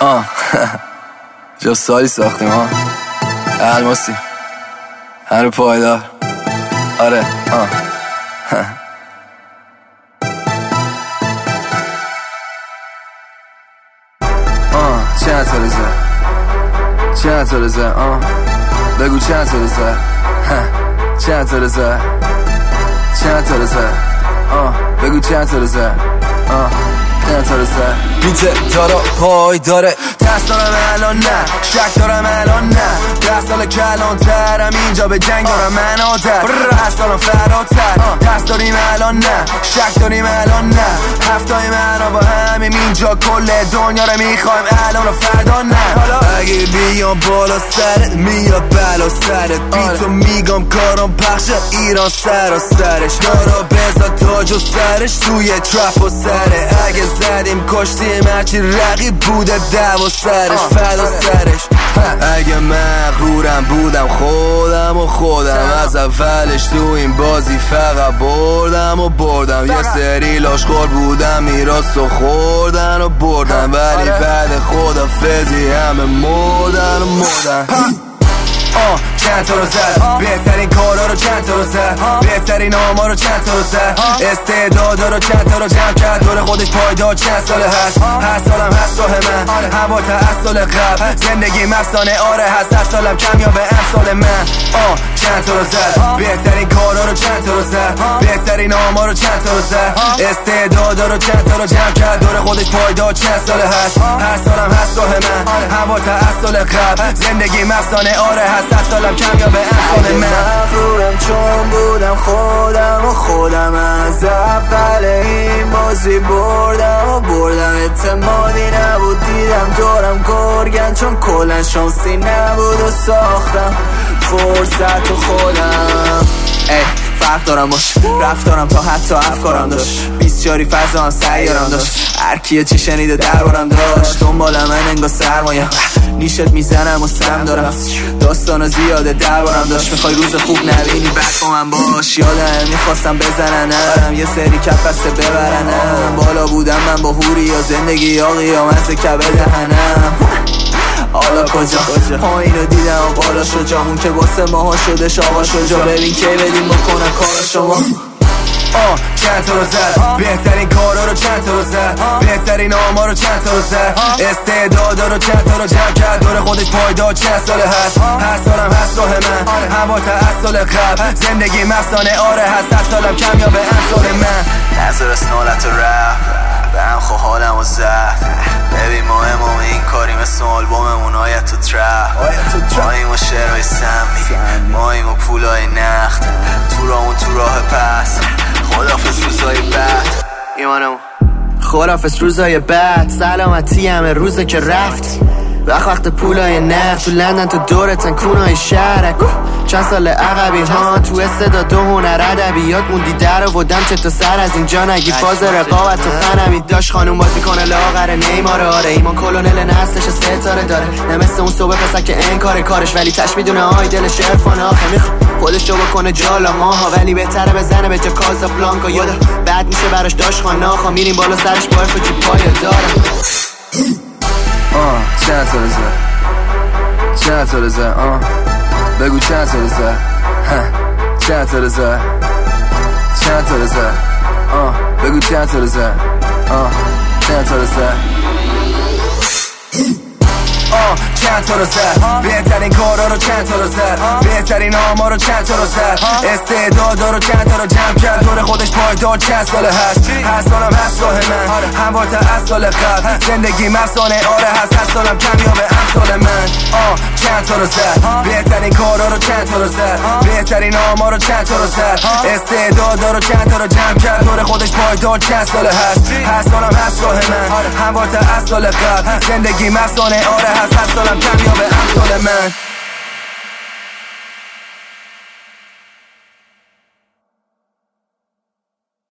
جا سالی ساختیم ها الماسی هنو پایدار آره چند تا رزه بگو چند تا رزه بگو چند تا رزه بیت دارا پای داره دست دارم الان نه شک دارم الان نه 10 سال کلان ترم اینجا به جنگ دارم من عادت دست دارم فراتر دست داریم الان نه شک داریم الان نه هفتای من با همیم اینجا کل دنیا رو میخوایم الان و فردا نه اگه بیام بالا سرت میاد بلا سرت بیتو میگم کارم پخش ایران سر و سرش دارا بزا تاج و سرش توی ترپ و سره اگه زدیم کشتیم هرچی رقیب بوده دو و سرش فدا سرش اگه مغرورم بودم خودم از اولش تو این بازی فقط بردم یه سری لاشخور بودم میراث و خوردن و بردم ولی بعد خدافظی همه مردن چند تا رو زد بهترین کارا رو چند تا رو زد بهترین آما رو چند تا رو زد استعدادا رو چند تا رو جمع کرد دور خودش پایدار چند ساله هست 8 سالم هست راه من هوا تا از سال قبل زندگی مفسانه آره هست 10 سالم کمیابه امسال من چند تا رو زد بهترین کارا رو چند تا رو زد بهترین آما رو چند تا رو زد استعدادا رو چند تا رو جمع کرد دور خودش پایدار چند ساله هست 8 سالم هست راه من هوا تا از سال قبل زندگی مفسانه آره هست 10 سالم کمیابه امسال من مغرورم چون بودم خودم از اول این بازی بردم اعتمادی نبود دیدم دورم گرگن چون کلن شانسی نبود و ساختم فرصت و خودم فرق دارم باش رفتارم تا حتی افکارم داشت 24 فضا هم سیارم داشت هرکیه چی شنیده دربارم داشت دنبال من انگا سرمایه نیشت میزنم و سم دارم داستان زیاده دربارم داشت میخوای روز خوب نبینی بعد با من باش یادم میخواستم بزننم یه سری کف بسته ببرنم بالا بودم من با هوری یا زندگی یا قیامت کبه دهنم حالا کجا پایینو دیدم و بالا شجامون که واسه ماها شده شاوا شجا ببین که بدیم بکنه کار شما چند تا رو زد بهترین کارا رو چند تا رو زد بهترین آما رو چند تا رو زد استعدادا رو چند تا رو جمع کرد دور خودش پایدار چند ساله هست 8 سالم هست راه من هوا تا از سال قبل زندگی مفسانه آره هست 10 سالم کمیابه امسال من نظر اسنالت و رپ به هم خو حالم و زد ببین مهم این کاری مثل آلبوممون آیت تو ترپ ماییم و شعرهای سمی ماییم و پولای نخت تو راه پس خدافظ روزای بعد ایمانمون خدافظ روزای بعد سلامتی همه روزه که رفت وقت پولای نفت تو لندن تو دورتن کونای شهرک چند سال عقبی ها تو استعداد و هنر ادبیات موندی در آوردم چه تو سر از اینجا نگی فاز رقابت تو فنمی داشت خانوم بازی کنه لاغر نیمار آره ایمان کلونل نسلش ستاره داره نه مثل اون صبح پسر که انکار کارش ولی تش میدونه آی دلش عرفانه آخه میخواد خودش رو بکنه جالا ماها ولی بهتره بزنه به جا کازابلانکا یادا بعد میشه براش داشت خانه آخا میریم بالا سرش با عرف جیب پای دارم چند تا رزه بگو چند تا رزه بگو چند تا رزه چند تا رو زد بهترین کارا رو چند تا رو زد بهترین آما رو چند تا رو زد استعدادا رو چند تا رو جمع کرد دور خودش پایدار چند ساله هست 8 سالم هست راه من هوا تا از سال قبل زندگی مفسانه آره هست 10 سالم کمیابه امسال من چند تا رو زد بهترین کارا رو چند تا رو زد بهترین آما رو چند تا رو زد استعدادا رو چند تا رو جمع کرد دور خودش پایدار چند ساله هست 8 سالم هست راه من هوا تا از سال قبل زندگی مفسانه آره هست 10 سالم کمیابه امسال من